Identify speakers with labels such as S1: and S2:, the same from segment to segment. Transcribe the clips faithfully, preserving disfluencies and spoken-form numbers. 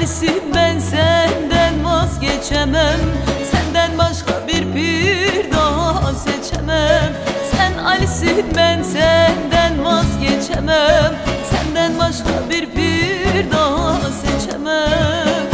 S1: Ali'sin ben senden vazgeçemem, senden başka bir pir daha seçemem. Sen Ali'sin ben senden vazgeçemem, senden başka bir pir daha seçemem.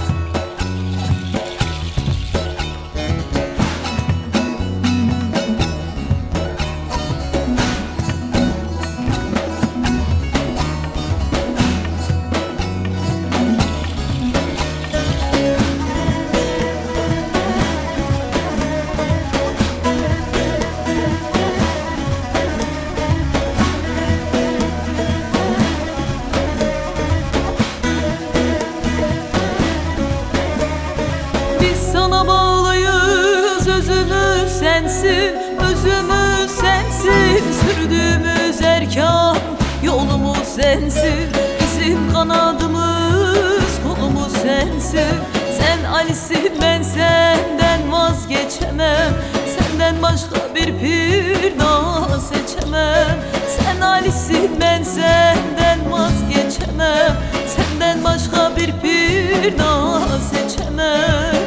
S1: Sana bağlıyız, özümüz sensin, özümüz sensin. Sürdüğümüz erkan yolumuz sensin, bizim kanadımız kolumuz sensin. Sen Ali'sin ben senden vazgeçemem, senden başka bir pir daha seçemem. Sen Ali'sin ben senden vazgeçemem, senden başka bir pir daha seçemem.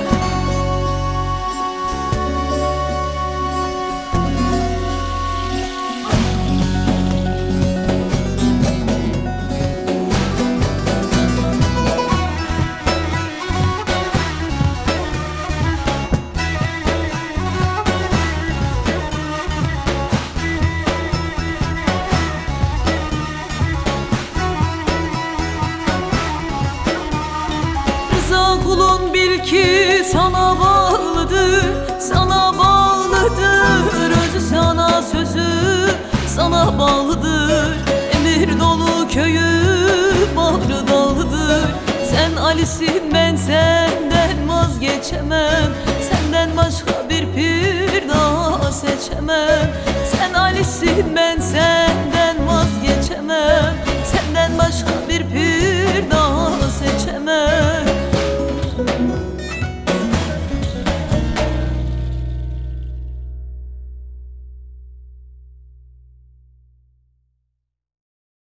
S1: Kulun bil ki sana bağlıdır, sana bağlıdır. Özü sana, sözü sana bağlıdır. Emir dolu köyü bağrı dağlıdır. Sen Ali'sin ben senden vazgeçemem, senden başka bir pir daha seçemem. Sen Ali'sin ben sen